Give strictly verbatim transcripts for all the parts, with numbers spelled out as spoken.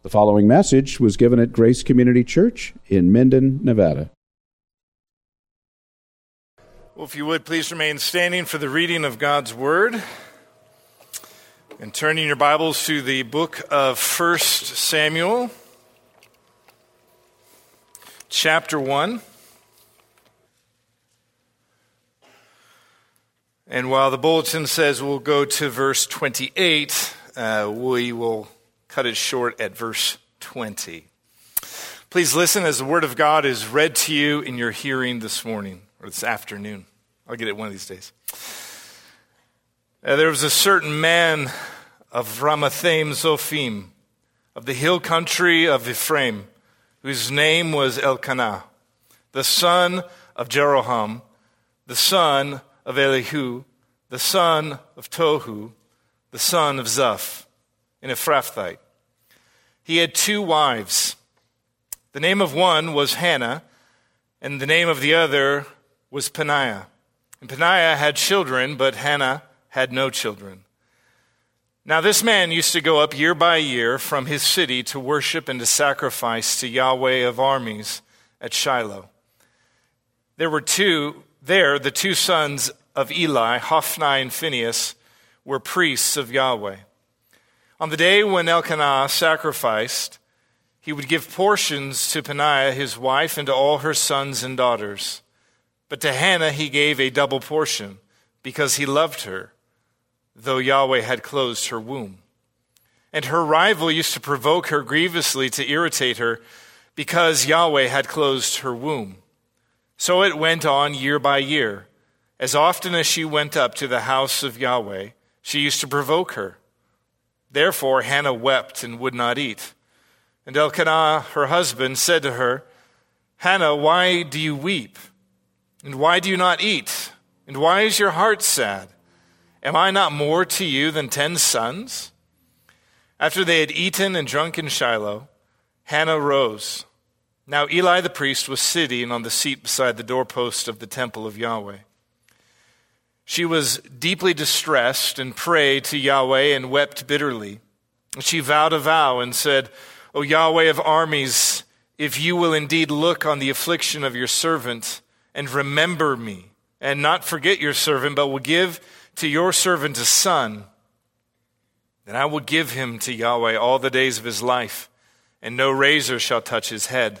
The following message was given at Grace Community Church in Minden, Nevada. Well, if you would, please remain standing for the reading of God's Word and turning your Bibles to the book of First Samuel, chapter one. And while the bulletin says we'll go to verse twenty-eight, uh, we will cut it short at verse twenty. Please listen as the Word of God is read to you in your hearing this morning, or this afternoon. I'll get it one of these days. Uh, there was a certain man of Ramathaim Zophim, of the hill country of Ephraim, whose name was Elkanah, the son of Jeroham, the son of Elihu, the son of Tohu, the son of Zuph, an Ephrathite. He had two wives. The name of one was Hannah, and the name of the other was Peninnah. And Peninnah had children, but Hannah had no children. Now this man used to go up year by year from his city to worship and to sacrifice to Yahweh of armies at Shiloh. There were two, there the two sons of Eli, Hophni and Phinehas, were priests of Yahweh. On the day when Elkanah sacrificed, he would give portions to Peninnah his wife and to all her sons and daughters. But to Hannah he gave a double portion, because he loved her, though Yahweh had closed her womb. And her rival used to provoke her grievously to irritate her, because Yahweh had closed her womb. So it went on year by year. As often as she went up to the house of Yahweh, she used to provoke her. Therefore Hannah wept and would not eat. And Elkanah, her husband, said to her, "Hannah, why do you weep? And why do you not eat? And why is your heart sad? Am I not more to you than ten sons?" After they had eaten and drunk in Shiloh, Hannah rose. Now Eli the priest was sitting on the seat beside the doorpost of the temple of Yahweh. She was deeply distressed and prayed to Yahweh and wept bitterly. She vowed a vow and said, "O Yahweh of armies, if you will indeed look on the affliction of your servant and remember me, and not forget your servant, but will give to your servant a son, then I will give him to Yahweh all the days of his life, and no razor shall touch his head."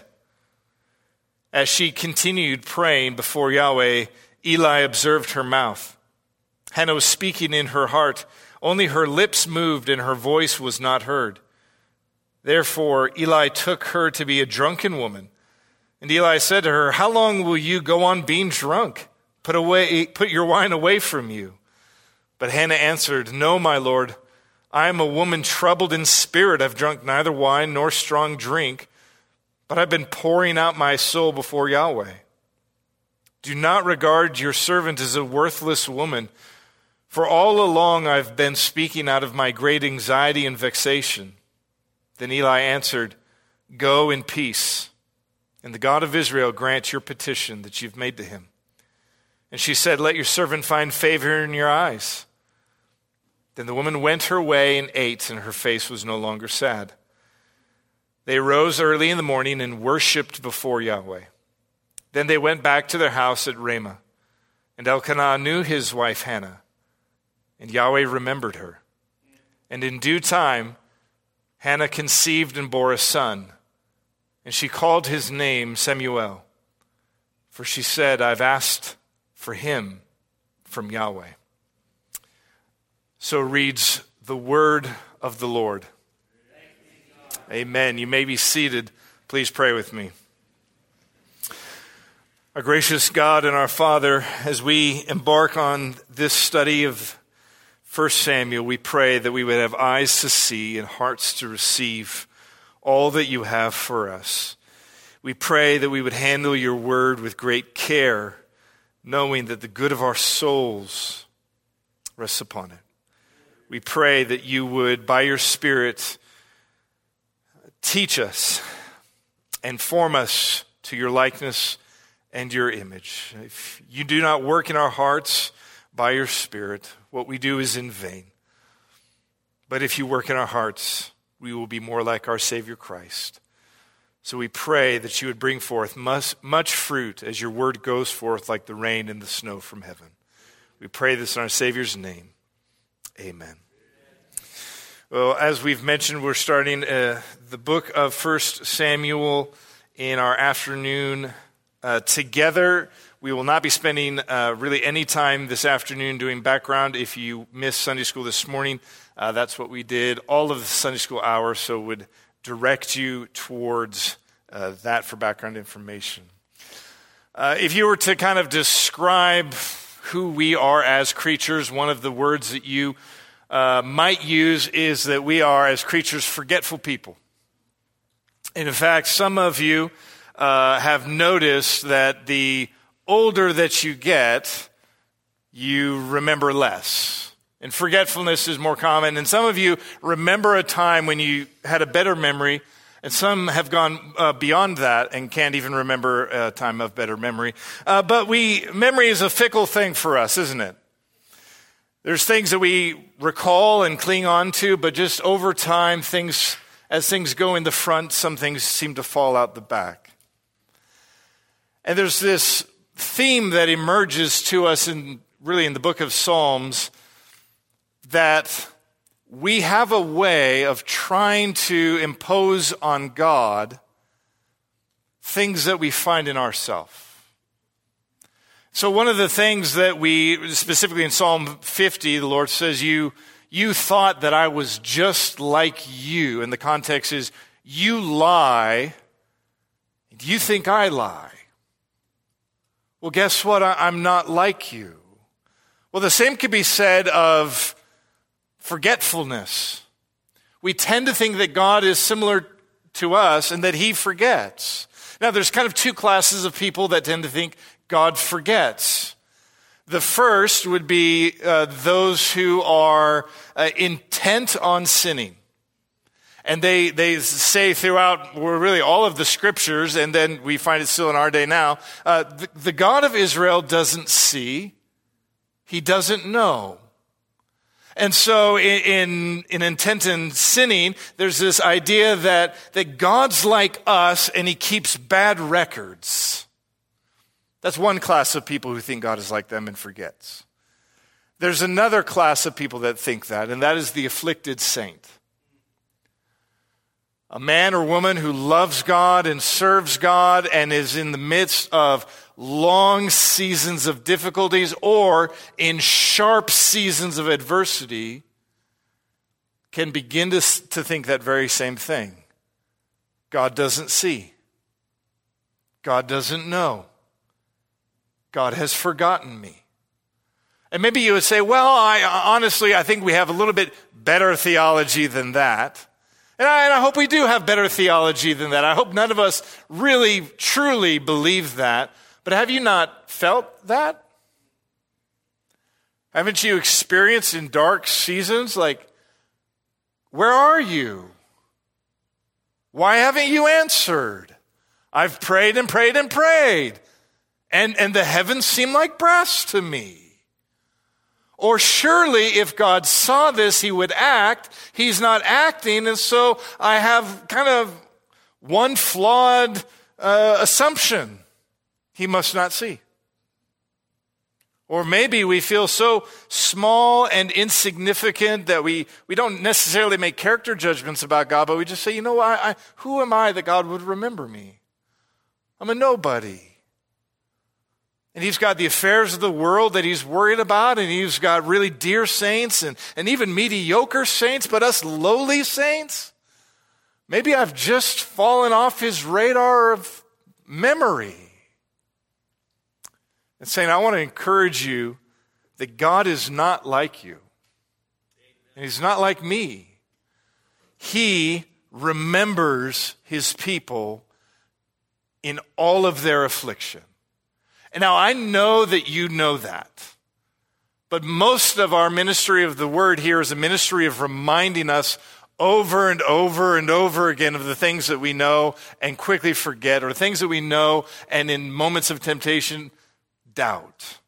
As she continued praying before Yahweh, Eli observed her mouth. Hannah was speaking in her heart. Only her lips moved and her voice was not heard. Therefore Eli took her to be a drunken woman. And Eli said to her, "How long will you go on being drunk? Put away, put your wine away from you." But Hannah answered, "No, my lord, I am a woman troubled in spirit. I've drunk neither wine nor strong drink, but I've been pouring out my soul before Yahweh. Do not regard your servant as a worthless woman, for all along I've been speaking out of my great anxiety and vexation." Then Eli answered, "Go in peace, and the God of Israel grant your petition that you've made to him." And she said, "Let your servant find favor in your eyes." Then the woman went her way and ate, and her face was no longer sad. They rose early in the morning and worshipped before Yahweh. Then they went back to their house at Ramah. And Elkanah knew his wife Hannah, and Yahweh remembered her. And in due time, Hannah conceived and bore a son, and she called his name Samuel, for she said, "I've asked for him from Yahweh." So reads the word of the Lord. Amen. You may be seated. Please pray with me. Our gracious God and our Father, as we embark on this study of First Samuel, we pray that we would have eyes to see and hearts to receive all that you have for us. We pray that we would handle your word with great care, knowing that the good of our souls rests upon it. We pray that you would, by your Spirit, teach us and form us to your likeness and your image. If you do not work in our hearts by your Spirit, what we do is in vain. But if you work in our hearts, we will be more like our Savior Christ. So we pray that you would bring forth much, much fruit as your word goes forth like the rain and the snow from heaven. We pray this in our Savior's name. Amen. Well, as we've mentioned, we're starting uh, the book of First Samuel in our afternoon uh, together. We will not be spending uh, really any time this afternoon doing background. If you missed Sunday school this morning, uh, that's what we did all of the Sunday school hours, so would direct you towards uh, that for background information. Uh, if you were to kind of describe who we are as creatures, one of the words that you uh, might use is that we are, as creatures, forgetful people. And in fact, some of you uh, have noticed that the older that you get, you remember less. And forgetfulness is more common. And some of you remember a time when you had a better memory, and some have gone uh, beyond that and can't even remember a time of better memory. Uh, but we memory is a fickle thing for us, isn't it? There's things that we recall and cling on to, but just over time, things as things go in the front, some things seem to fall out the back. And there's this theme that emerges to us in really in the book of Psalms, that we have a way of trying to impose on God things that we find in ourselves. So one of the things that we, specifically in Psalm fifty, the Lord says, you, you thought that I was just like you. And the context is, you lie, and you think I lie. Well, guess what? I, I'm not like you. Well, the same could be said of forgetfulness. We tend to think that God is similar to us and that he forgets. Now, there's kind of two classes of people that tend to think God forgets. The first would be uh, those who are uh, intent on sinning. And they, they say throughout well, really all of the scriptures, and then we find it still in our day now, uh, the, the God of Israel doesn't see. He doesn't know. And so in, in, in intent in sinning, there's this idea that, that God's like us and he keeps bad records. That's one class of people who think God is like them and forgets. There's another class of people that think that, and that is the afflicted saint. A man or woman who loves God and serves God and is in the midst of long seasons of difficulties or in sharp seasons of adversity can begin to, to think that very same thing. God doesn't see. God doesn't know. God has forgotten me. And maybe you would say, well, I honestly, I think we have a little bit better theology than that. And I, and I hope we do have better theology than that. I hope none of us really, truly believe that. But have you not felt that? Haven't you experienced in dark seasons, like, where are you? Why haven't you answered? I've prayed and prayed and prayed. And, and the heavens seem like brass to me. Or surely if God saw this, he would act. He's not acting, and so I have kind of one flawed uh, assumption. He must not see. Or maybe we feel so small and insignificant that we, we don't necessarily make character judgments about God, but we just say, you know, I, I, who am I that God would remember me? I'm a nobody. And he's got the affairs of the world that he's worried about, and he's got really dear saints and, and even mediocre saints, but us lowly saints, maybe I've just fallen off his radar of memory. And saying, I want to encourage you that God is not like you. And he's not like me. He remembers his people in all of their affliction. And now I know that you know that. But most of our ministry of the word here is a ministry of reminding us over and over and over again of the things that we know and quickly forget, or things that we know and in moments of temptation doubt.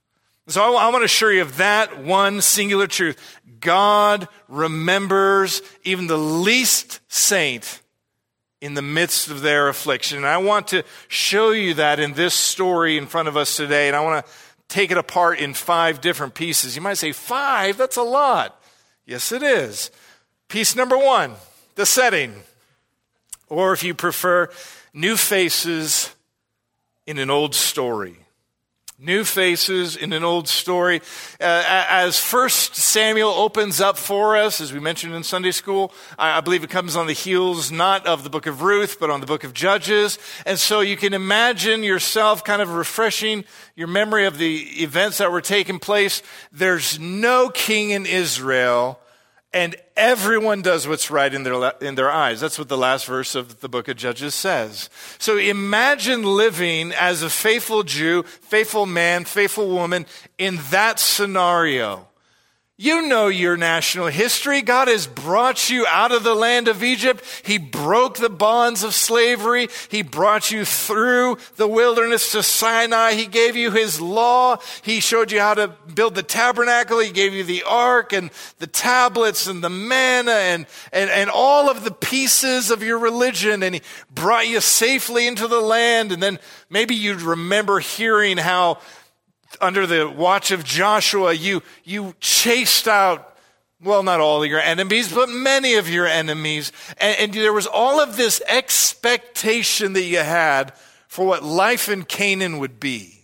So I, I want to assure you of that one singular truth. God remembers even the least saint in the midst of their affliction. And I want to show you that in this story in front of us today. And I want to take it apart in five different pieces. You might say, five? That's a lot. Yes, it is. Piece number one, the setting. Or if you prefer, new faces in an old story. New faces in an old story. Uh, as First Samuel opens up for us, as we mentioned in Sunday school, I, I believe it comes on the heels not of the book of Ruth, but on the book of Judges. And so you can imagine yourself kind of refreshing your memory of the events that were taking place. There's no king in Israel, and everyone does what's right in their in their eyes. That's what the last verse of the book of Judges says. So imagine living as a faithful Jew, faithful man, faithful woman in that scenario. You know your national history. God has brought you out of the land of Egypt. He broke the bonds of slavery. He brought you through the wilderness to Sinai. He gave you his law. He showed you how to build the tabernacle. He gave you the ark and the tablets and the manna and, and, and all of the pieces of your religion. And he brought you safely into the land. And then maybe you'd remember hearing how under the watch of Joshua, you, you chased out, well, not all of your enemies, but many of your enemies. And, and there was all of this expectation that you had for what life in Canaan would be.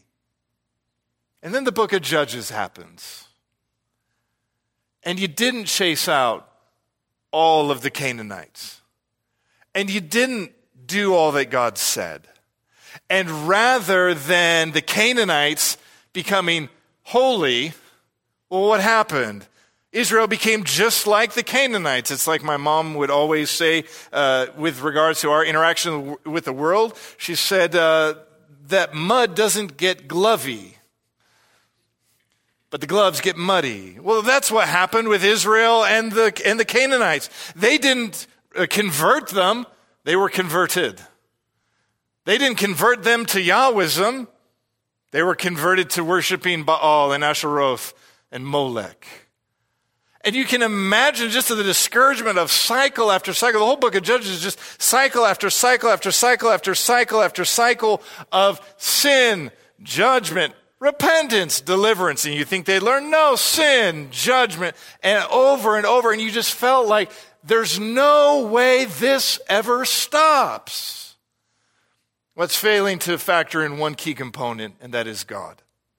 And then the book of Judges happens. And you didn't chase out all of the Canaanites. And you didn't do all that God said. And rather than the Canaanites becoming holy, well, what happened? Israel became just like the Canaanites. It's like my mom would always say uh, with regards to our interaction with the world. She said uh, that mud doesn't get glovey, but the gloves get muddy. Well, that's what happened with Israel and the and the Canaanites. They didn't uh, convert them. They were converted. They didn't convert them to Yahwism. They were converted to worshiping Baal and Asheroth and Molech. And you can imagine just the discouragement of cycle after cycle. The whole book of Judges is just cycle after cycle after cycle after cycle after cycle of sin, judgment, repentance, deliverance. And you think they'd learn? No, sin, judgment, and over and over. And you just felt like there's no way this ever stops. What's failing to factor in one key component, and that is God.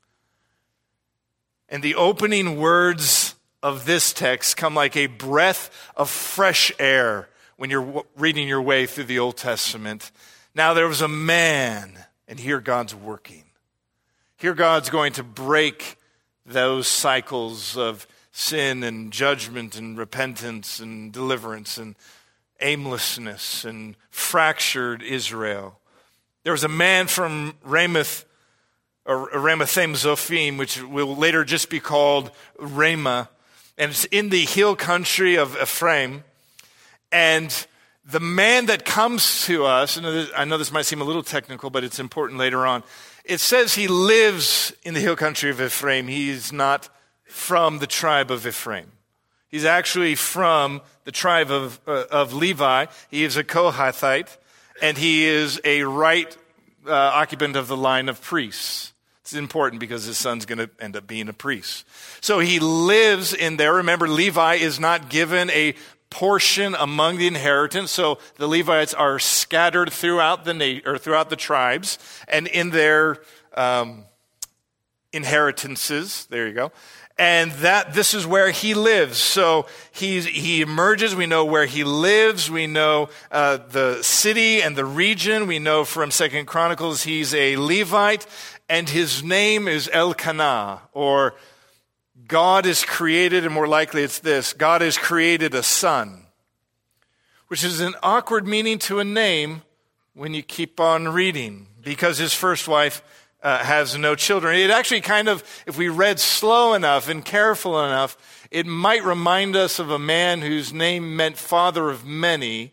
And the opening words of this text come like a breath of fresh air when you're reading your way through the Old Testament. Now there was a man, and here God's working. Here God's going to break those cycles of sin and judgment and repentance and deliverance and aimlessness and fractured Israel. There was a man from Ramoth, or Ramathaim Zophim, which will later just be called Ramah, and it's in the hill country of Ephraim. And the man that comes to us, and I know this might seem a little technical, but it's important later on. It says he lives in the hill country of Ephraim. He's not from the tribe of Ephraim. He's actually from the tribe of, uh, of Levi. He is a Kohathite. And he is a right uh, occupant of the line of priests. It's important because his son's going to end up being a priest. So he lives in there. Remember, Levi is not given a portion among the inheritance. So the Levites are scattered throughout the na- or throughout the tribes, and in their um, inheritances. There you go. And that this is where he lives. So he's, he emerges. We know where he lives. We know uh, the city and the region. We know from Second Chronicles he's a Levite, and his name is Elkanah, or God has created, and more likely it's this: God has created a son, which is an awkward meaning to a name when you keep on reading, because his first wife Uh, has no children. It actually kind of, if we read slow enough and careful enough, it might remind us of a man whose name meant father of many,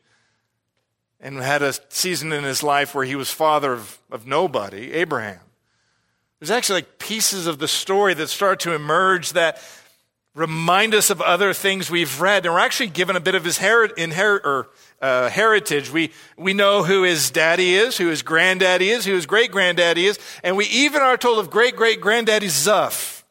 and had a season in his life where he was father of, of nobody, Abraham. There's actually like pieces of the story that start to emerge that remind us of other things we've read. And we're actually given a bit of his heri- inher- or, uh, heritage. We, we know who his daddy is, who his granddaddy is, who his great-granddaddy is, and we even are told of great-great-granddaddy Zuph.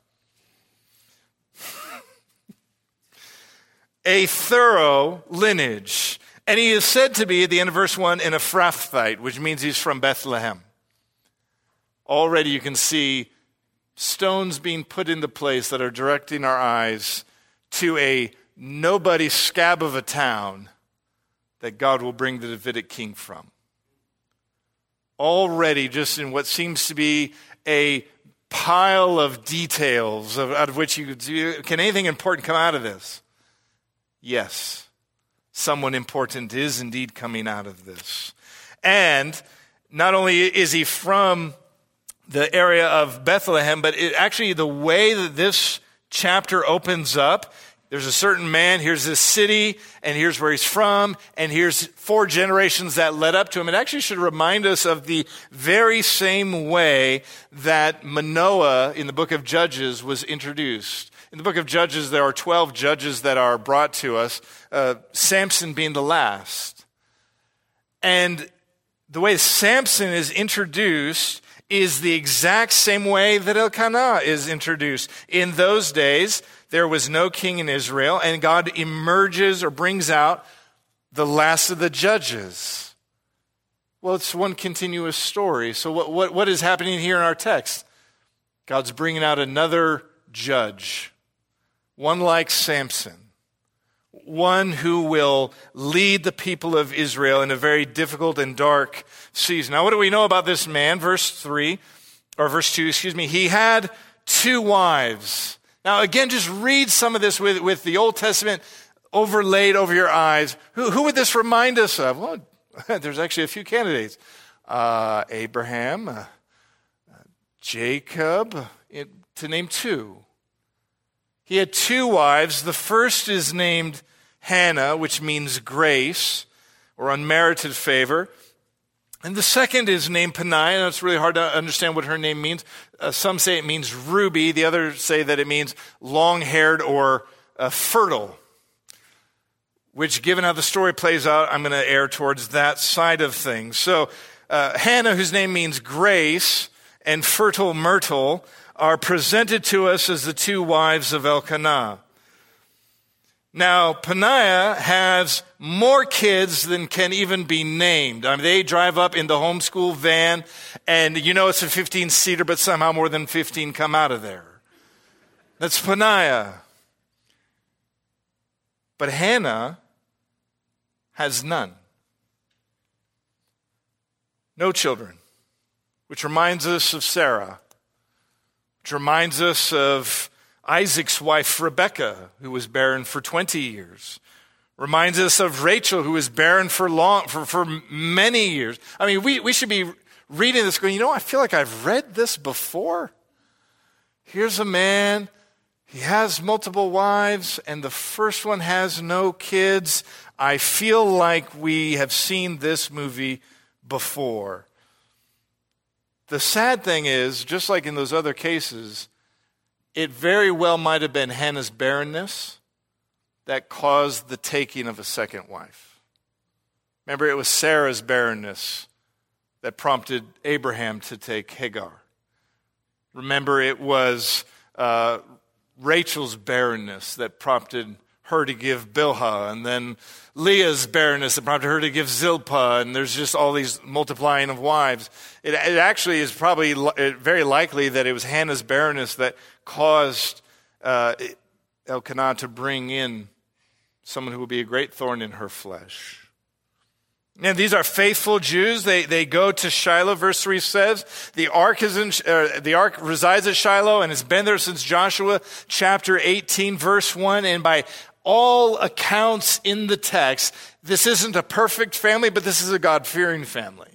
A thorough lineage. And he is said to be, at the end of verse one, an Ephrathite, which means he's from Bethlehem. Already you can see stones being put into place that are directing our eyes to a nobody scab of a town that God will bring the Davidic king from. Already, just in what seems to be a pile of details of, out of which you could do, can anything important come out of this? Yes, someone important is indeed coming out of this. And not only is he from the area of Bethlehem, but it actually the way that this chapter opens up, there's a certain man, here's this city, and here's where he's from, and here's four generations that led up to him. It actually should remind us of the very same way that Manoah in the book of Judges was introduced. In the book of Judges, there are twelve judges that are brought to us, uh, Samson being the last. And the way Samson is introduced is the exact same way that Elkanah is introduced. In those days, there was no king in Israel, and God emerges or brings out the last of the judges. Well, it's one continuous story. So what, what, what is happening here in our text? God's bringing out another judge, one like Samson, one who will lead the people of Israel in a very difficult and dark season. Now, what do we know about this man? Verse three, or verse two, excuse me. He had two wives. Now, again, just read some of this with, with the Old Testament overlaid over your eyes. Who, who would this remind us of? Well, there's actually a few candidates. Uh, Abraham, uh, Jacob, it, to name two. He had two wives. The first is named Hannah, which means grace or unmerited favor. And the second is named Peninnah. It's really hard to understand what her name means. Uh, some say it means ruby. The others say that it means long-haired or uh, fertile, which, given how the story plays out, I'm going to err towards that side of things. So uh, Hannah, whose name means grace, and fertile myrtle are presented to us as the two wives of Elkanah. Now, Peninnah has more kids than can even be named. I mean, they drive up in the homeschool van, and you know it's a fifteen-seater, but somehow more than fifteen come out of there. That's Peninnah. But Hannah has none. No children, which reminds us of Sarah, which reminds us of Isaac's wife, Rebekah, who was barren for twenty years. Reminds us of Rachel, who was barren for long, for, for many years. I mean, we, we should be reading this going, you know, I feel like I've read this before. Here's a man, he has multiple wives, and the first one has no kids. I feel like we have seen this movie before. The sad thing is, just like in those other cases, it very well might have been Hannah's barrenness that caused the taking of a second wife. Remember, it was Sarah's barrenness that prompted Abraham to take Hagar. Remember, it was uh, Rachel's barrenness that prompted her to give Bilhah, and then Leah's barrenness that prompted her to give Zilpah, and there's just all these multiplying of wives. It, it actually is probably li- very likely that it was Hannah's barrenness that caused uh, Elkanah to bring in someone who will be a great thorn in her flesh. And these are faithful Jews. They they go to Shiloh. Verse three says the ark is in uh, the ark resides at Shiloh and has been there since Joshua chapter eighteen, verse one. And by all accounts in the text, this isn't a perfect family, but this is a God-fearing family.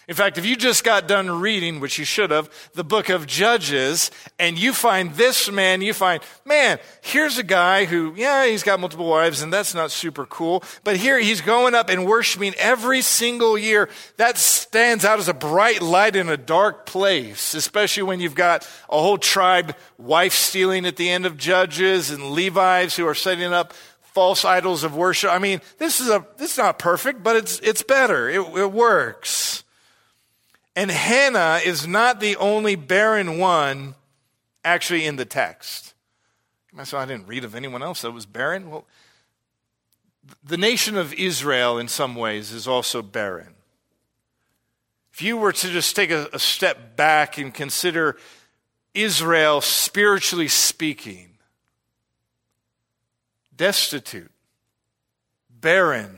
In fact, if you just got done reading, which you should have, the book of Judges, and you find this man, you find, man, here's a guy who, yeah, he's got multiple wives, and that's not super cool. But here he's going up and worshiping every single year. That stands out as a bright light in a dark place, especially when you've got a whole tribe wife stealing at the end of Judges and Levites who are setting up false idols of worship. I mean, this is a this is not perfect, but it's it's better. It, it works. And Hannah is not the only barren one actually in the text. So I didn't read of anyone else that was barren. Well, the nation of Israel in some ways is also barren. If you were to just take a, a step back and consider Israel spiritually speaking, destitute, barren,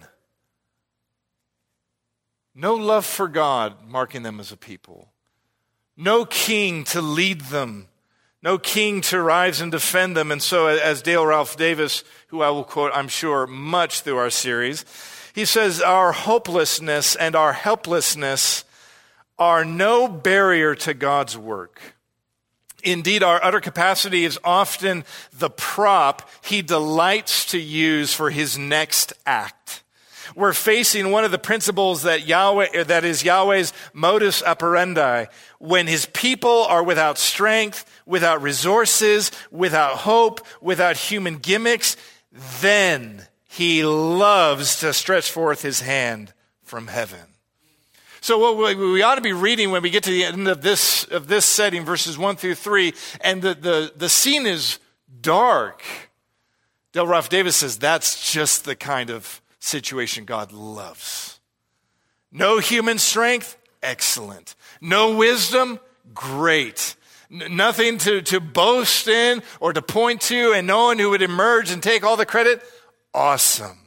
no love for God marking them as a people. No king to lead them. No king to rise and defend them. And so as Dale Ralph Davis, who I will quote, I'm sure, much through our series, he says, our hopelessness and our helplessness are no barrier to God's work. Indeed, our utter capacity is often the prop he delights to use for his next act. We're facing one of the principles that Yahweh, that is Yahweh's modus operandi. When his people are without strength, without resources, without hope, without human gimmicks, then he loves to stretch forth his hand from heaven. So what we ought to be reading when we get to the end of this of this setting, verses one through three, and the, the, the scene is dark. Dale Ralph Davis says that's just the kind of situation God loves. No human strength? Excellent. No wisdom? Great. N- nothing to, to boast in or to point to, and no one who would emerge and take all the credit? Awesome.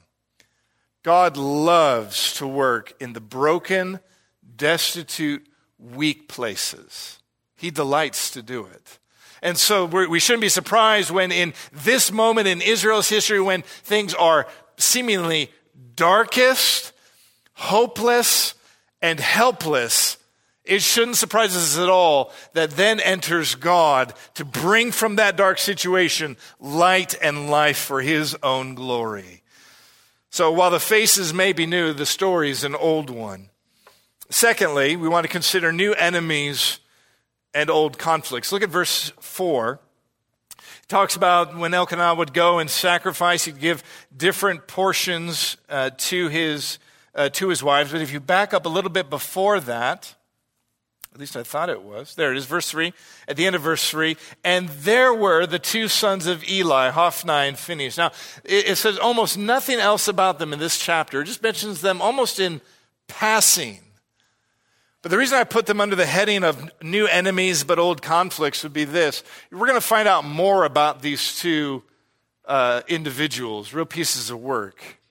God loves to work in the broken, destitute, weak places. He delights to do it. And so we're, we shouldn't be surprised when in this moment in Israel's history, when things are seemingly darkest, hopeless, and helpless, it shouldn't surprise us at all that then enters God to bring from that dark situation light and life for his own glory. So while the faces may be new, the story is an old one. Secondly, we want to consider new enemies and old conflicts. Look at verse four. Talks about when Elkanah would go and sacrifice, he'd give different portions uh, to his uh, to his wives. But if you back up a little bit before that, at least I thought it was. There it is, verse three. At the end of verse three, and there were the two sons of Eli, Hophni and Phinehas. Now, it, it says almost nothing else about them in this chapter. It just mentions them almost in passing. But the reason I put them under the heading of new enemies but old conflicts would be this. We're going to find out more about these two uh, individuals, real pieces of work.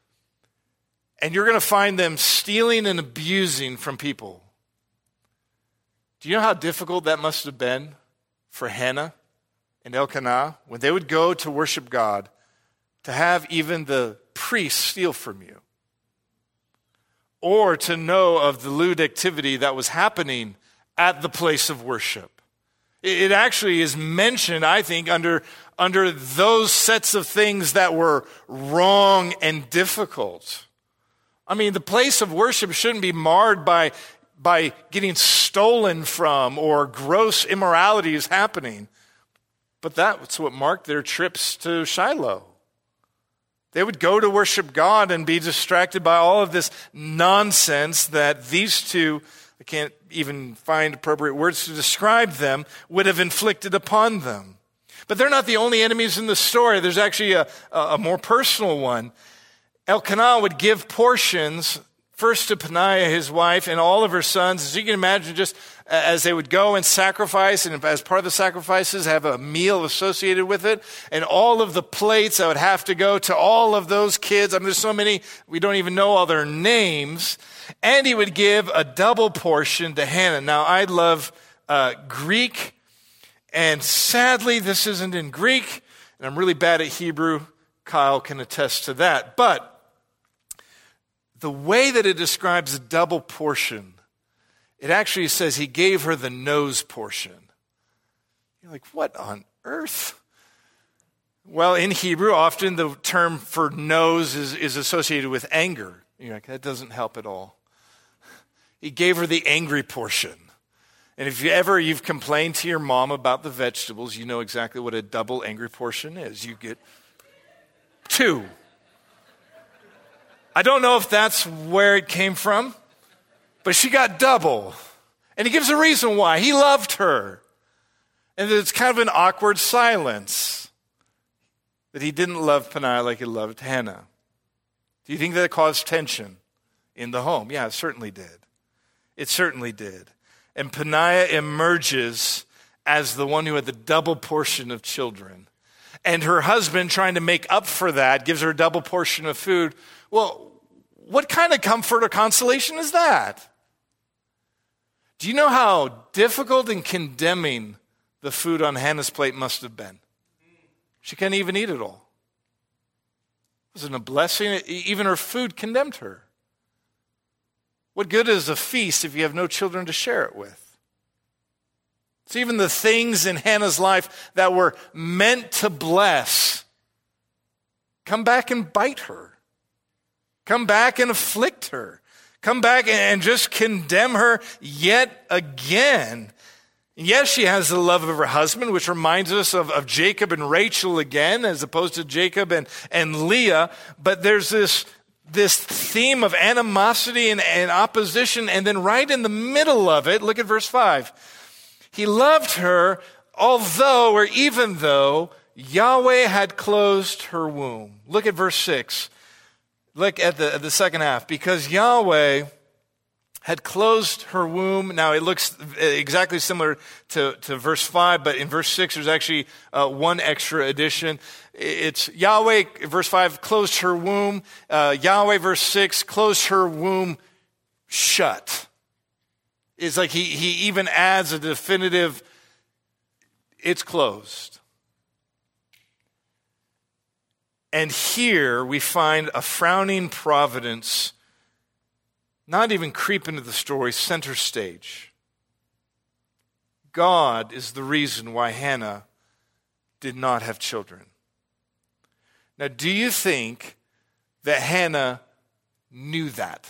And you're going to find them stealing and abusing from people. Do you know how difficult that must have been for Hannah and Elkanah when they would go to worship God to have even the priests steal from you? Or to know of the lewd activity that was happening at the place of worship. It actually is mentioned, I think, under, under those sets of things that were wrong and difficult. I mean, the place of worship shouldn't be marred by, by getting stolen from or gross immorality is happening. But that's what marked their trips to Shiloh. They would go to worship God and be distracted by all of this nonsense that these two, I can't even find appropriate words to describe them, would have inflicted upon them. But they're not the only enemies in the story. There's actually a, a more personal one. Elkanah would give portions first to Peninnah, his wife, and all of her sons. As you can imagine, just as they would go and sacrifice, and as part of the sacrifices, have a meal associated with it, and all of the plates that would have to go to all of those kids. I mean, there's so many, we don't even know all their names. And he would give a double portion to Hannah. Now, I love uh, Greek, and sadly, this isn't in Greek, and I'm really bad at Hebrew. Kyle can attest to that. But the way that it describes a double portion It actually says he gave her the nose portion. You're like, what on earth? Well, in Hebrew, often the term for nose is, is associated with anger. You're like, that doesn't help at all. He gave her the angry portion. And if you ever you've complained to your mom about the vegetables, you know exactly what a double angry portion is. You get two. I don't know if that's where it came from, but she got double. And he gives a reason why. He loved her. And it's kind of an awkward silence that he didn't love Peninnah like he loved Hannah. Do you think that caused tension in the home? Yeah, it certainly did. It certainly did. And Peninnah emerges as the one who had the double portion of children. And her husband, trying to make up for that, gives her a double portion of food. Well, what kind of comfort or consolation is that? Do you know how difficult and condemning the food on Hannah's plate must have been? She couldn't even eat it all. It wasn't a blessing. Even her food condemned her. What good is a feast if you have no children to share it with? It's even the things in Hannah's life that were meant to bless come back and bite her. Come back and afflict her. Come back and just condemn her yet again. Yes, she has the love of her husband, which reminds us of, of Jacob and Rachel again, as opposed to Jacob and, and Leah. But there's this, this theme of animosity and, and opposition. And then right in the middle of it, look at verse five. He loved her, although or even though Yahweh had closed her womb. Look at verse six. Look at the, the second half. Because Yahweh had closed her womb. Now, it looks exactly similar to, to verse five, but in verse six, there's actually uh, one extra addition. It's Yahweh, verse five, closed her womb. Uh, Yahweh, verse six, closed her womb shut. It's like he, he even adds a definitive, it's closed. And here we find a frowning providence not even creep into the story, center stage. God is the reason why Hannah did not have children. Now, do you think that Hannah knew that?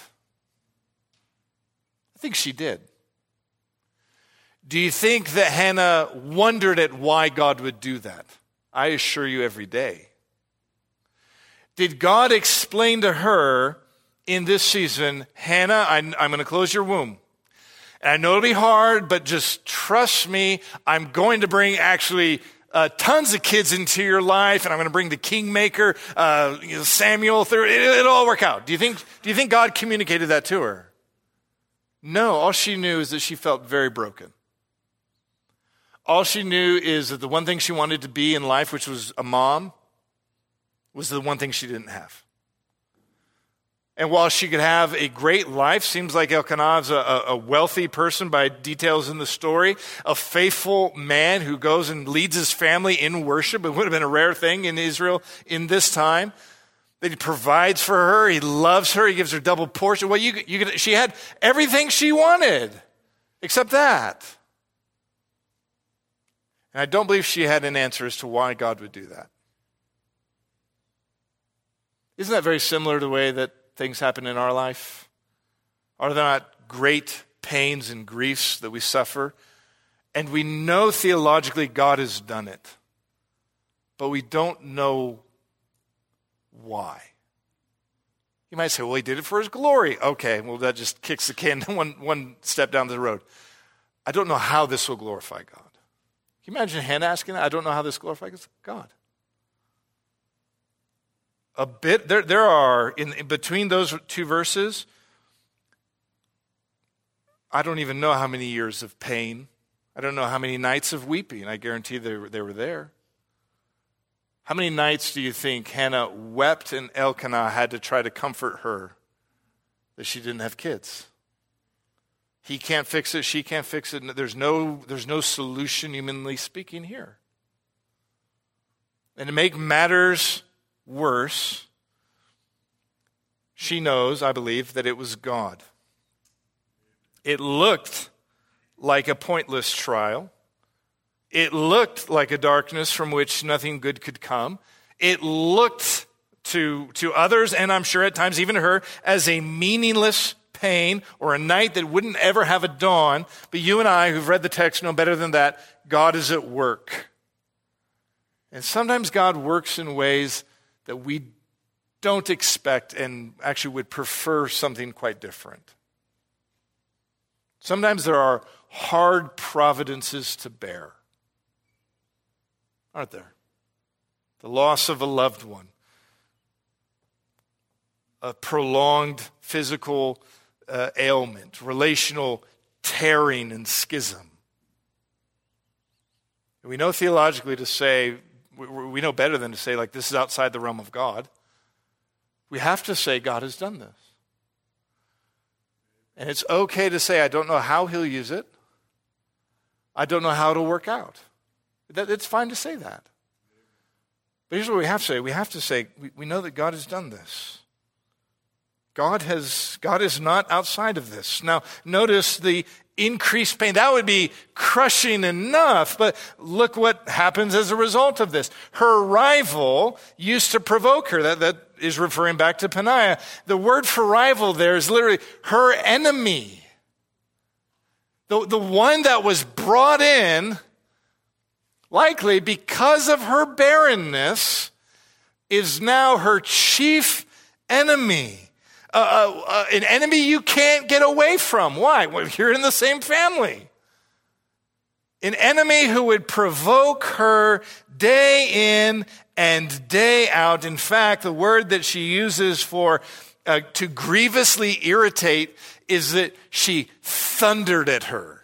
I think she did. Do you think that Hannah wondered at why God would do that? I assure you every day. Did God explain to her in this season, Hannah, I'm, I'm going to close your womb. And I know it'll be hard, but just trust me, I'm going to bring actually uh, tons of kids into your life, and I'm going to bring the kingmaker, uh, you know, Samuel, through. It, it'll all work out. Do you think, do you think God communicated that to her? No, all she knew is that she felt very broken. All she knew is that the one thing she wanted to be in life, which was a mom, was the one thing she didn't have. And while she could have a great life, seems like Elkanah's a, a wealthy person by details in the story, a faithful man who goes and leads his family in worship. It would have been a rare thing in Israel in this time. That he provides for her, he loves her, he gives her double portion. Well, you, you could, she had everything she wanted, except that. And I don't believe she had an answer as to why God would do that. Isn't that very similar to the way that things happen in our life? Are there not great pains and griefs that we suffer? And we know theologically God has done it, but we don't know why. You might say, well, he did it for his glory. Okay, well, that just kicks the can one, one step down the road. I don't know how this will glorify God. Can you imagine Hannah asking that? I don't know how this glorifies God. A bit, there, there are, in, in between those two verses, I don't even know how many years of pain. I don't know how many nights of weeping. I guarantee they were, they were there. How many nights do you think Hannah wept and Elkanah had to try to comfort her that she didn't have kids? He can't fix it, she can't fix it. There's no, there's no solution, humanly speaking, here. And to make matters worse, she knows, I believe, that it was God. It looked like a pointless trial. It looked like a darkness from which nothing good could come. It looked to, to others, and I'm sure at times even her, as a meaningless pain or a night that wouldn't ever have a dawn. But you and I, who've read the text, know better than that. God is at work. And sometimes God works in ways that we don't expect and actually would prefer something quite different. Sometimes there are hard providences to bear, aren't there? The loss of a loved one, a prolonged physical uh, ailment, relational tearing and schism. We know theologically to say, we, we know better than to say, like, this is outside the realm of God. We have to say God has done this. And it's okay to say, I don't know how he'll use it. I don't know how it'll work out. That, it's fine to say that. But here's what we have to say. We have to say, we, we know that God has done this. God has, God is not outside of this. Now, notice the increased pain. That would be crushing enough, but look what happens as a result of this. Her rival used to provoke her. That, that is referring back to Peninnah. The word for rival there is literally her enemy. The, the one that was brought in, likely because of her barrenness, is now her chief enemy. Uh, uh, uh, an enemy you can't get away from. Why? Well, you're in the same family. An enemy who would provoke her day in and day out. In fact, the word that she uses for uh, to grievously irritate is that she thundered at her.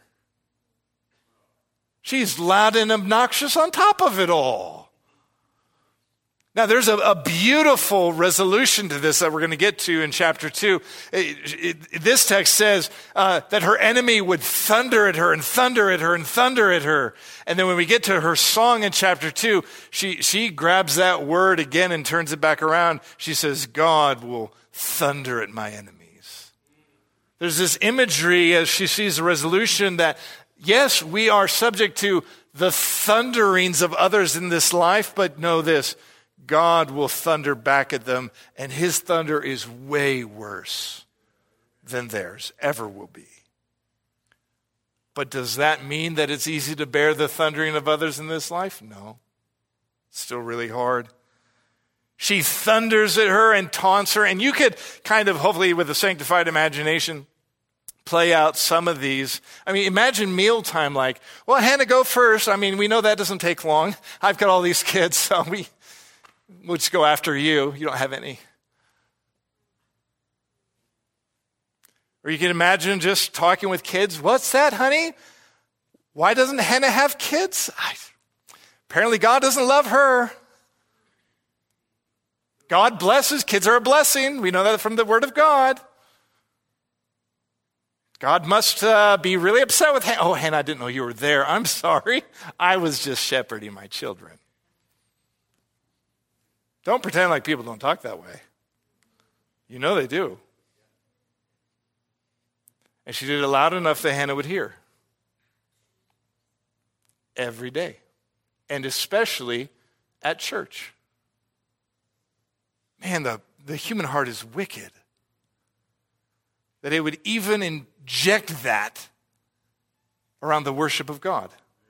She's loud and obnoxious on top of it all. Now, there's a, a beautiful resolution to this that we're going to get to in chapter two. It, it, this text says uh, that her enemy would thunder at her and thunder at her and thunder at her. And then when we get to her song in chapter two, she, she grabs that word again and turns it back around. She says, God will thunder at my enemies. There's this imagery as she sees the resolution that, yes, we are subject to the thunderings of others in this life, but know this. God will thunder back at them, and his thunder is way worse than theirs ever will be. But does that mean that it's easy to bear the thundering of others in this life? No. It's still really hard. She thunders at her and taunts her, and you could kind of, hopefully with a sanctified imagination, play out some of these. I mean, imagine mealtime like, well, Hannah, go first. I mean, we know that doesn't take long. I've got all these kids, so we... We'll just go after you. You don't have any. Or you can imagine just talking with kids. What's that, honey? Why doesn't Hannah have kids? I, apparently God doesn't love her. God blesses. Kids are a blessing. We know that from the Word of God. God must uh, be really upset with Hannah. Oh, Hannah, I didn't know you were there. I'm sorry. I was just shepherding my children. Don't pretend like people don't talk that way. You know they do. And she did it loud enough that Hannah would hear. Every day. And especially at church. Man, the, the human heart is wicked. That it would even inject that around the worship of God.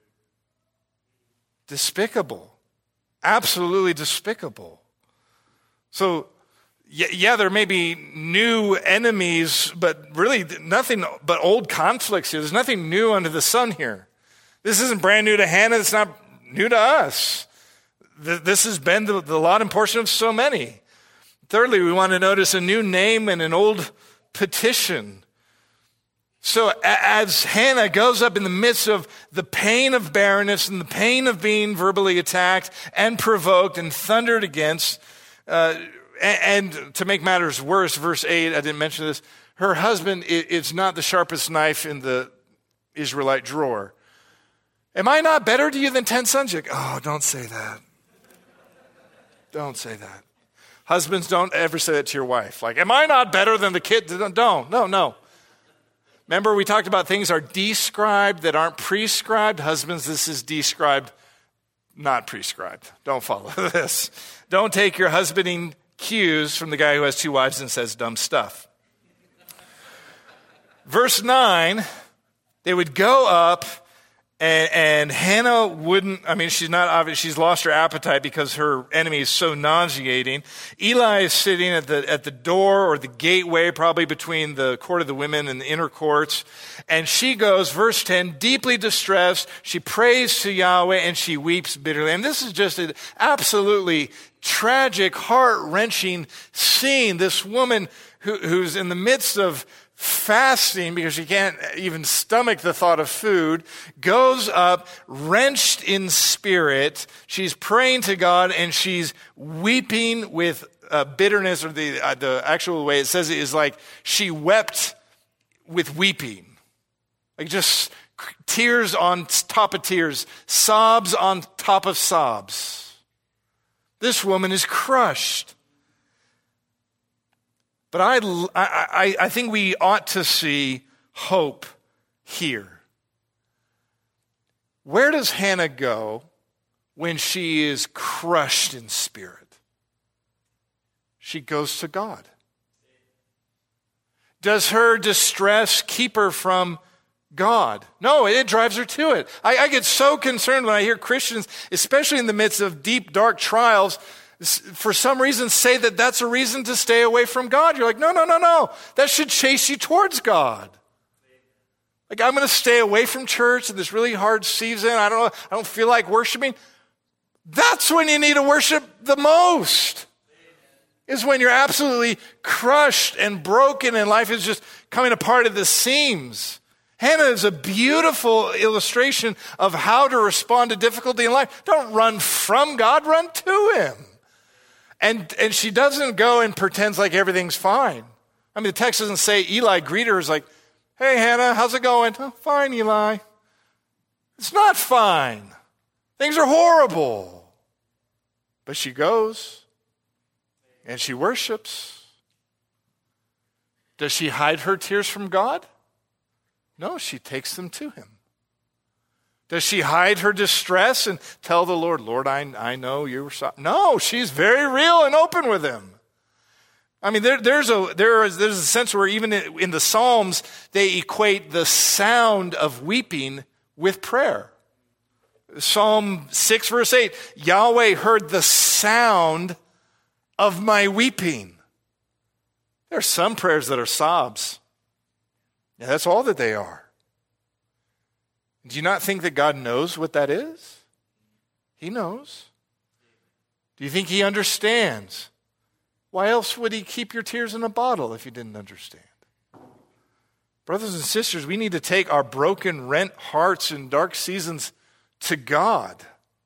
Despicable. Absolutely despicable. So, yeah, there may be new enemies, but really nothing but old conflicts here. There's nothing new under the sun here. This isn't brand new to Hannah. It's not new to us. This has been the, the lot and portion of so many. Thirdly, we want to notice a new name and an old petition. So as Hannah goes up in the midst of the pain of barrenness and the pain of being verbally attacked and provoked and thundered against, Uh, and, and to make matters worse, verse eight, I didn't mention this, her husband is not the sharpest knife in the Israelite drawer. Am I not better to you than ten sons? You're like, oh, don't say that. Don't say that. Husbands, don't ever say that to your wife. Like, am I not better than the kid? Don't, no, no. Remember, we talked about things are described that aren't prescribed. Husbands, this is described, not prescribed. Don't follow this. Don't take your husbanding cues from the guy who has two wives and says dumb stuff. Verse nine, they would go up, and, and Hannah wouldn't, I mean, she's not obvious, she's lost her appetite because her enemy is so nauseating. Eli is sitting at the, at the door or the gateway, probably between the court of the women and the inner courts. And she goes, verse ten, deeply distressed. She prays to Yahweh and she weeps bitterly. And this is just an absolutely tragic, heart-wrenching scene. This woman who, who's in the midst of fasting because she can't even stomach the thought of food, goes up wrenched in spirit. She's praying to God and she's weeping with uh, bitterness, or the uh, the actual way it says it is like she wept with weeping. Like just tears on top of tears, sobs on top of sobs. This woman is crushed. But I, I, I think we ought to see hope here. Where does Hannah go when she is crushed in spirit? She goes to God. Does her distress keep her from God? No, it drives her to it. I, I get so concerned when I hear Christians, especially in the midst of deep, dark trials, for some reason say that that's a reason to stay away from God. You're like, no, no, no, no. That should chase you towards God. Like, I'm going to stay away from church in this really hard season. I don't know. I don't feel like worshiping. That's when you need to worship the most. Is when you're absolutely crushed and broken and life is just coming apart at the seams. Hannah is a beautiful illustration of how to respond to difficulty in life. Don't run from God, run to Him. And and she doesn't go and pretends like everything's fine. I mean, the text doesn't say Eli greeted her as like, hey, Hannah, how's it going? Oh, fine, Eli. It's not fine. Things are horrible. But she goes and she worships. Does she hide her tears from God? No, she takes them to Him. Does she hide her distress and tell the Lord, Lord, I, I know you were sorry? No, she's very real and open with Him. I mean, there, there's a there is there's a sense where even in, in the Psalms, they equate the sound of weeping with prayer. Psalm six, verse eight, Yahweh heard the sound of my weeping. There are some prayers that are sobs. Yeah, that's all that they are. Do you not think that God knows what that is? He knows. Do you think He understands? Why else would He keep your tears in a bottle if He didn't understand? Brothers and sisters, we need to take our broken, rent hearts in dark seasons to God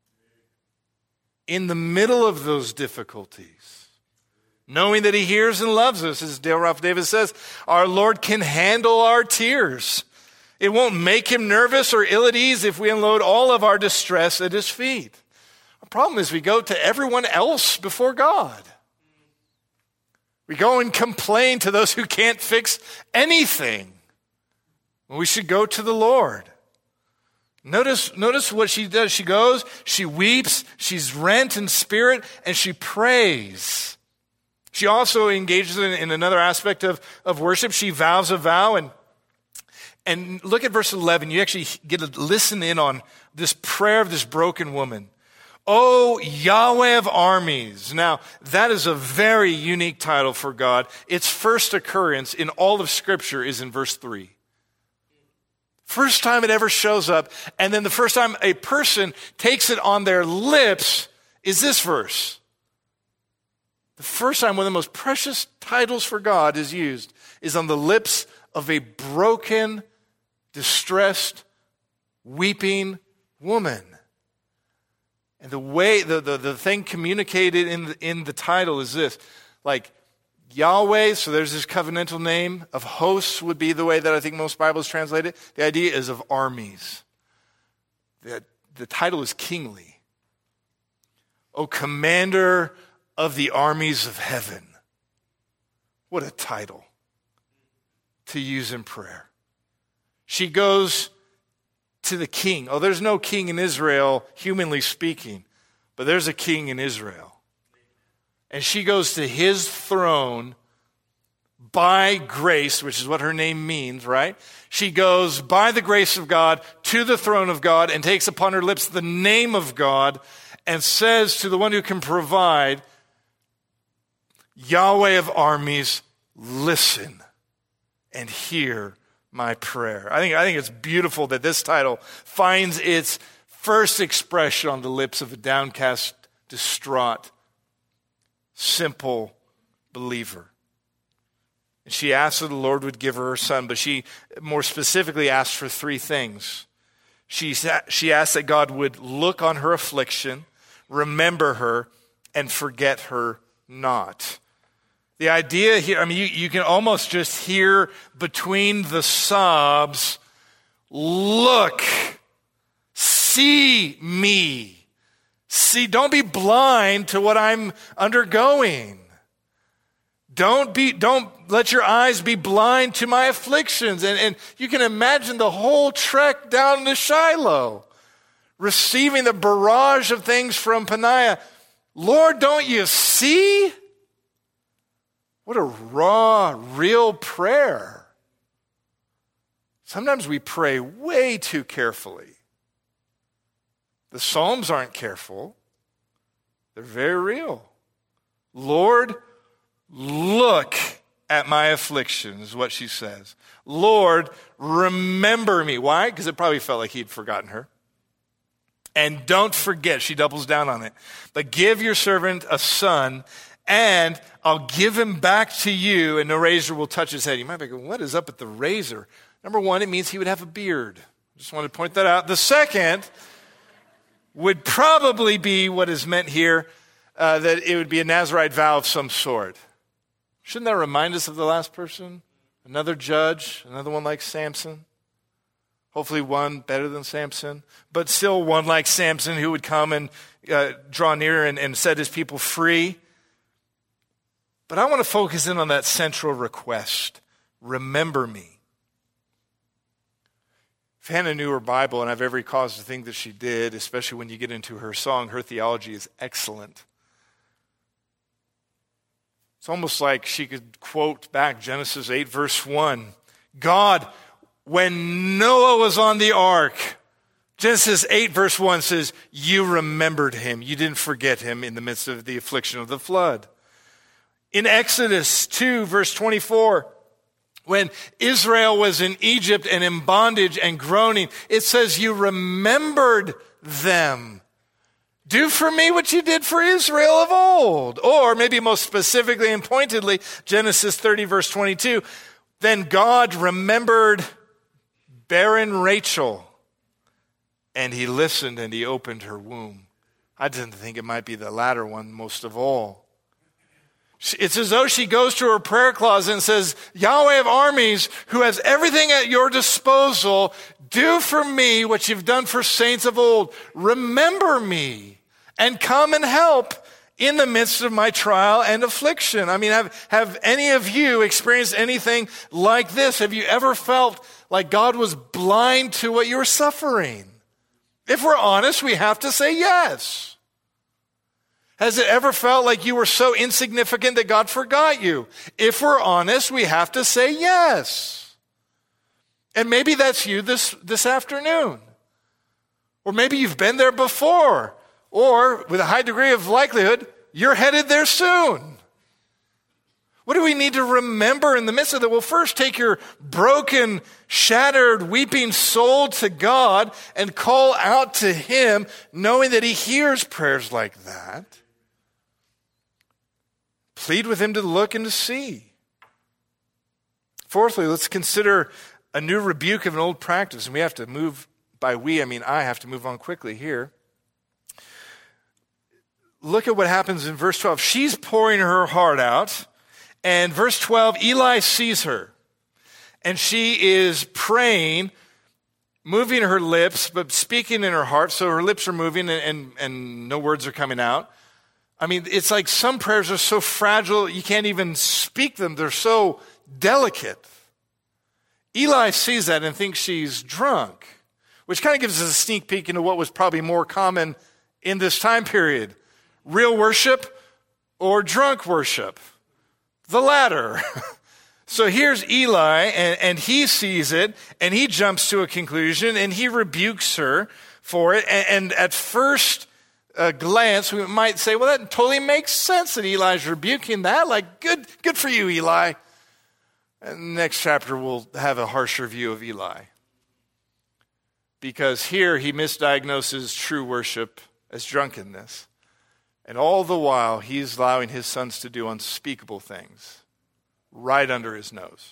in the middle of those difficulties, knowing that He hears and loves us. As Dale Ralph Davis says, our Lord can handle our tears. It won't make Him nervous or ill at ease if we unload all of our distress at His feet. The problem is we go to everyone else before God. We go and complain to those who can't fix anything. We should go to the Lord. Notice, notice what she does. She goes, she weeps, she's rent in spirit, and she prays. She also engages in, in another aspect of, of worship. She vows a vow, and And look at verse eleven. You actually get to listen in on this prayer of this broken woman. Oh, Yahweh of armies. Now, that is a very unique title for God. Its first occurrence in all of Scripture is in verse three. First time it ever shows up, and then the first time a person takes it on their lips is this verse. The first time one of the most precious titles for God is used is on the lips of a broken, distressed, weeping woman. And the way, the, the, the thing communicated in the, in the title is this, like Yahweh, so there's this covenantal name of hosts would be the way that I think most Bibles translate it. The idea is of armies. The, the title is kingly. O commander of the armies of heaven. What a title to use in prayer. She goes to the king. Oh, there's no king in Israel, humanly speaking, but there's a king in Israel. And she goes to his throne by grace, which is what her name means, right? She goes by the grace of God to the throne of God and takes upon her lips the name of God and says to the one who can provide, Yahweh of armies, listen and hear my prayer. I think, I think it's beautiful that this title finds its first expression on the lips of a downcast, distraught, simple believer. And she asked that the Lord would give her her son, but she more specifically asked for three things. She, she asked that God would look on her affliction, remember her, and forget her not. The idea here, I mean, you, you can almost just hear between the sobs, look, see me. See, don't be blind to what I'm undergoing. Don't be, don't let your eyes be blind to my afflictions. And, and you can imagine the whole trek down to Shiloh, receiving the barrage of things from Peninnah. Lord, don't you see? What a raw, real prayer. Sometimes we pray way too carefully. The Psalms aren't careful. They're very real. Lord, look at my affliction, is what she says. Lord, remember me. Why? Because it probably felt like he'd forgotten her. And don't forget, she doubles down on it, but give your servant a son, and I'll give him back to you, and no razor will touch his head. You might be going, what is up with the razor? Number one, it means he would have a beard. Just wanted to point that out. The second would probably be what is meant here, uh, that it would be a Nazirite vow of some sort. Shouldn't that remind us of the last person? Another judge, another one like Samson. Hopefully one better than Samson, but still one like Samson who would come and uh, draw near and, and set his people free. But I want to focus in on that central request. Remember me. If Hannah knew her Bible, and I have every cause to think that she did, especially when you get into her song, her theology is excellent. It's almost like she could quote back Genesis eight, verse one. God, when Noah was on the ark, Genesis eight, verse one says, you remembered him. You didn't forget him in the midst of the affliction of the flood. In Exodus two, verse twenty-four, when Israel was in Egypt and in bondage and groaning, it says, you remembered them. Do for me what you did for Israel of old. Or maybe most specifically and pointedly, Genesis thirty, verse twenty-two, then God remembered barren Rachel, and he listened and he opened her womb. I didn't think it might be the latter one most of all. It's as though she goes to her prayer closet and says, Yahweh of armies, who has everything at your disposal, do for me what you've done for saints of old. Remember me and come and help in the midst of my trial and affliction. I mean, have, have any of you experienced anything like this? Have you ever felt like God was blind to what you were suffering? If we're honest, we have to say yes. Has it ever felt like you were so insignificant that God forgot you? If we're honest, we have to say yes. And maybe that's you this, this afternoon. Or maybe you've been there before. Or, with a high degree of likelihood, you're headed there soon. What do we need to remember in the midst of that? Well, first take your broken, shattered, weeping soul to God and call out to him, knowing that he hears prayers like that. Plead with him to look and to see. Fourthly, let's consider a new rebuke of an old practice. And we have to move, by we, I mean I have to move on quickly here. Look at what happens in verse twelve. She's pouring her heart out. And verse twelve, Eli sees her. And she is praying, moving her lips, but speaking in her heart. So her lips are moving and, and, and no words are coming out. I mean, it's like some prayers are so fragile, you can't even speak them. They're so delicate. Eli sees that and thinks she's drunk, which kind of gives us a sneak peek into what was probably more common in this time period. Real worship or drunk worship? The latter. So here's Eli, and, and he sees it, and he jumps to a conclusion, and he rebukes her for it. And, and at first uh, glance, we might say, well, that totally makes sense that Eli's rebuking that. Like, good, good for you, Eli. And next chapter, we'll have a harsher view of Eli. Because here he misdiagnoses true worship as drunkenness. And all the while, he's allowing his sons to do unspeakable things right under his nose.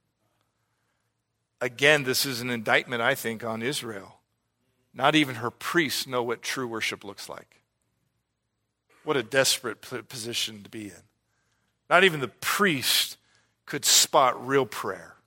Again, this is an indictment, I think, on Israel. Not even her priests know what true worship looks like. What a desperate position to be in. Not even the priest could spot real prayer.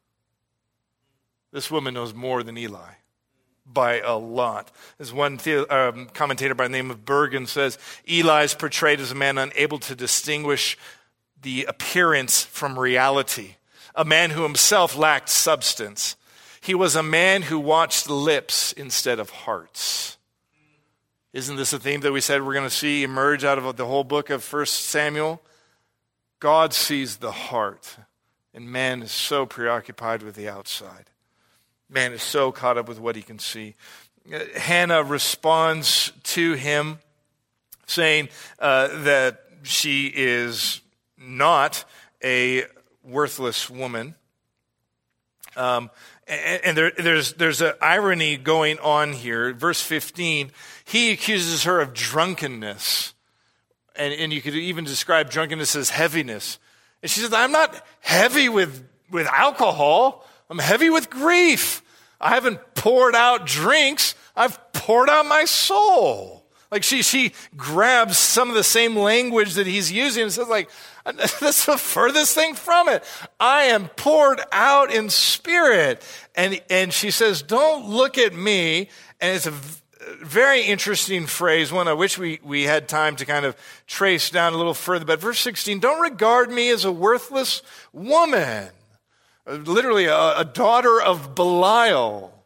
This woman knows more than Eli. By a lot. As one the, um, commentator by the name of Bergen says, Eli is portrayed as a man unable to distinguish the appearance from reality, a man who himself lacked substance. He was a man who watched lips instead of hearts. Isn't this a theme that we said we're going to see emerge out of the whole book of First Samuel? God sees the heart, and man is so preoccupied with the outside. Man is so caught up with what he can see. Hannah responds to him saying uh, that she is not a worthless woman. Um, and and there, there's there's an irony going on here. Verse fifteen, he accuses her of drunkenness. And, and you could even describe drunkenness as heaviness. And she says, I'm not heavy with, with alcohol. I'm heavy with grief. I haven't poured out drinks. I've poured out my soul. Like she she grabs some of the same language that he's using and says, like, that's the furthest thing from it. I am poured out in spirit. And, and she says, don't look at me. And it's a very interesting phrase, one I wish we, we had time to kind of trace down a little further. But verse sixteen, don't regard me as a worthless woman. Literally a, a daughter of Belial.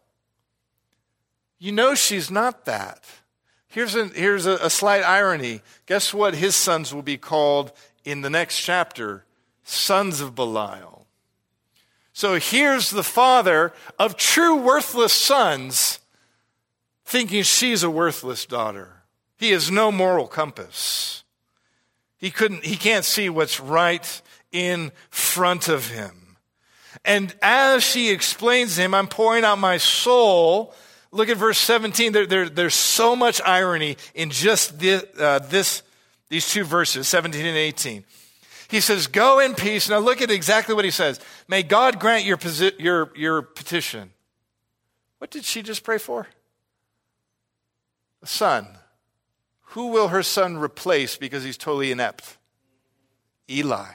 You know she's not that. Here's a, here's a, a slight irony. Guess what his sons will be called in the next chapter? Sons of Belial. So here's the father of true worthless sons thinking she's a worthless daughter. He has no moral compass. He couldn't, he can't see what's right in front of him. And as she explains to him, I'm pouring out my soul. Look at verse seventeen. There, there, there's so much irony in just this, uh, this, these two verses, seventeen and eighteen. He says, go in peace. Now look at exactly what he says. May God grant your, posi- your, your petition. What did she just pray for? A son. Who will her son replace because he's totally inept? Eli.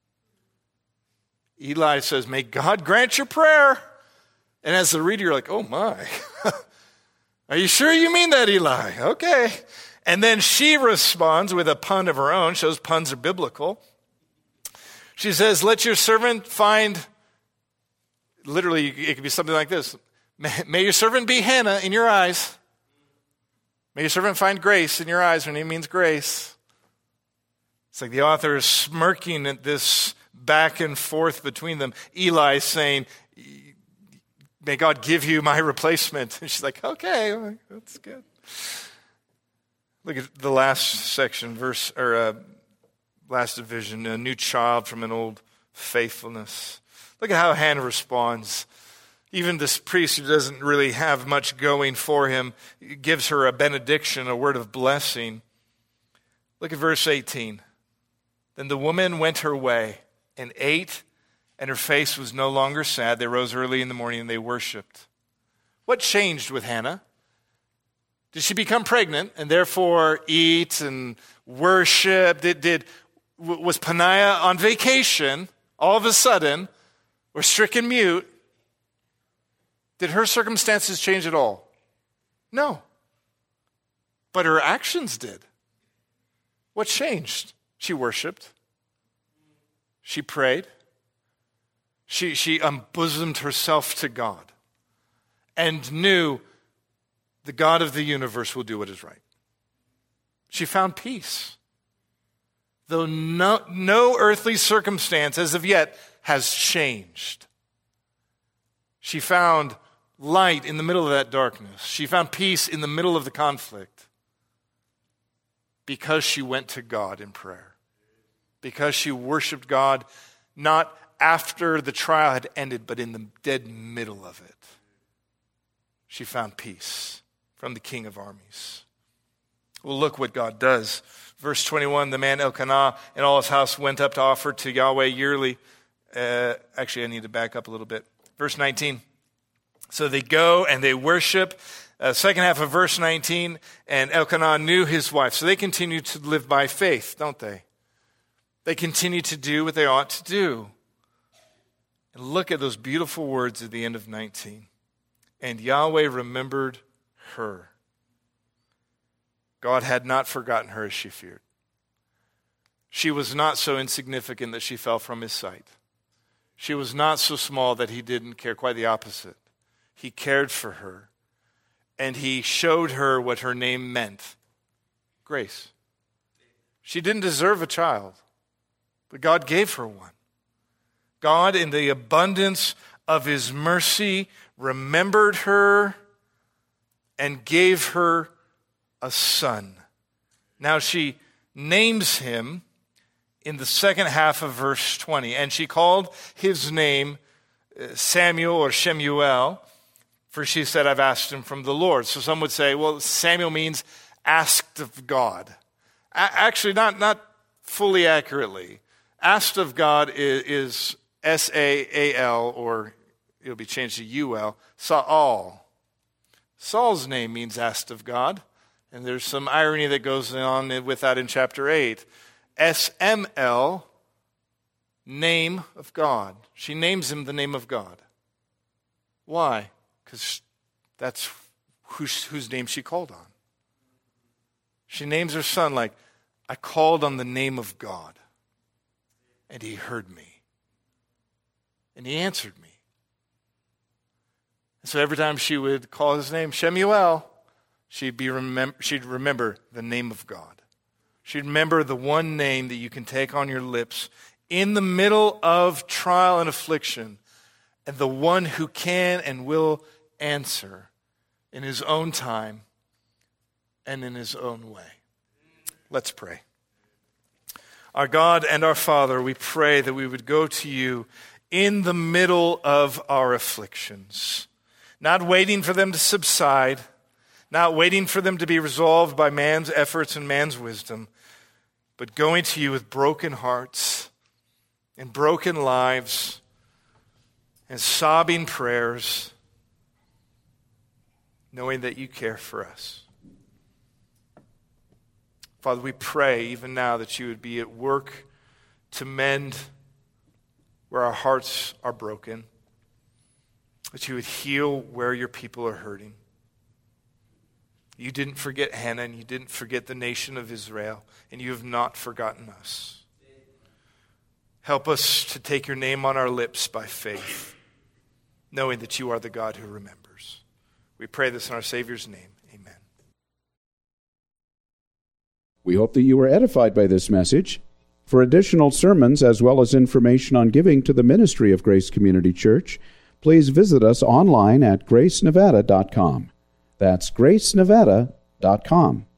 Eli says, may God grant your prayer. And as the reader, you're like, oh my. Are you sure you mean that, Eli? Okay. And then she responds with a pun of her own. Shows puns are biblical. She says, let your servant find, literally it could be something like this. May, may your servant be Hannah in your eyes. May your servant find grace in your eyes. Her name means grace. It's like the author is smirking at this back and forth between them. Eli saying, may God give you my replacement. And she's like, okay, that's good. Look at the last section, verse or uh, last division, a new child from an old faithfulness. Look at how Hannah responds. Even this priest who doesn't really have much going for him gives her a benediction, a word of blessing. Look at verse eighteen. Then the woman went her way and ate, and her face was no longer sad. They rose early in the morning and they worshiped. What changed with Hannah? Did she become pregnant and therefore eat and worship? Did, did was Peninnah on vacation all of a sudden, or stricken mute? Did her circumstances change at all? No. But her actions did. What changed? She worshiped. She prayed. She, she unbosomed herself to God and knew the God of the universe will do what is right. She found peace. Though no, no earthly circumstance as of yet has changed. She found light in the middle of that darkness. She found peace in the middle of the conflict because she went to God in prayer. Because she worshiped God not after the trial had ended, but in the dead middle of it. She found peace from the King of Armies. Well, look what God does. Verse twenty-one, the man Elkanah and all his house went up to offer to Yahweh yearly. Uh, actually, I need to back up a little bit. Verse nineteen. So they go and they worship. Uh, second half of verse nineteen, and Elkanah knew his wife. So they continue to live by faith, don't they? They continue to do what they ought to do. And look at those beautiful words at the end of nineteen. And Yahweh remembered her. God had not forgotten her as she feared. She was not so insignificant that she fell from his sight. She was not so small that he didn't care. Quite the opposite. He cared for her. And he showed her what her name meant. Grace. She didn't deserve a child, but God gave her one. God, in the abundance of his mercy, remembered her and gave her a son. Now she names him in the second half of verse twenty, and she called his name Samuel or Shemuel, for she said, I've asked him from the Lord. So some would say, well, Samuel means asked of God. A- actually, not, not fully accurately. Asked of God is, is S A A L, or it'll be changed to U L, Saul. Saul's name means asked of God, and there's some irony that goes on with that in chapter eight. S M L, name of God. She names him the name of God. Why? Because that's whose, whose name she called on. She names her son like, I called on the name of God, and he heard me, and he answered me. And so every time she would call his name Shemuel, she'd, be remem- she'd remember the name of God. She'd remember the one name that you can take on your lips in the middle of trial and affliction, and the one who can and will answer in his own time and in his own way. Let's pray. Our God and our Father, we pray that we would go to you in the middle of our afflictions, not waiting for them to subside, not waiting for them to be resolved by man's efforts and man's wisdom, but going to you with broken hearts and broken lives and sobbing prayers, knowing that you care for us. Father, we pray even now that you would be at work to mend where our hearts are broken, that you would heal where your people are hurting. You didn't forget Hannah, and you didn't forget the nation of Israel, and you have not forgotten us. Help us to take your name on our lips by faith, knowing that you are the God who remembers. We pray this in our Savior's name. Amen. We hope that you were edified by this message. For additional sermons as well as information on giving to the ministry of Grace Community Church, please visit us online at grace nevada dot com. That's grace nevada dot com.